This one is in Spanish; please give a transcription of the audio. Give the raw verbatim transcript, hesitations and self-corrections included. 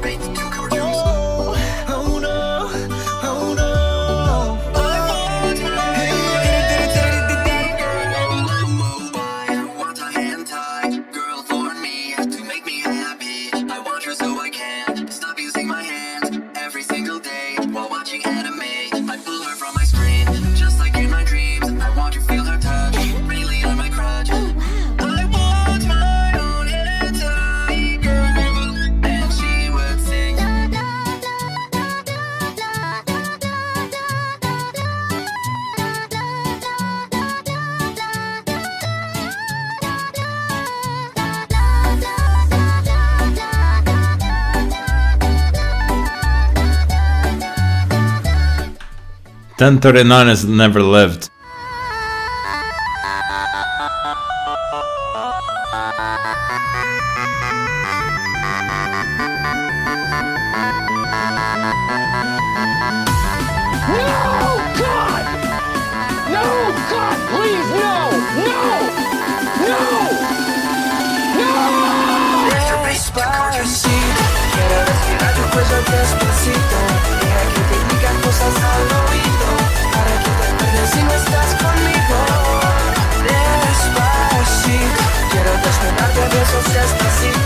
ten thirty-nine has never lived. Despacito, deja que te diga cosas al oído, para que te acuerdes si no estás conmigo. Despacito, quiero desnudarte a besos despacito.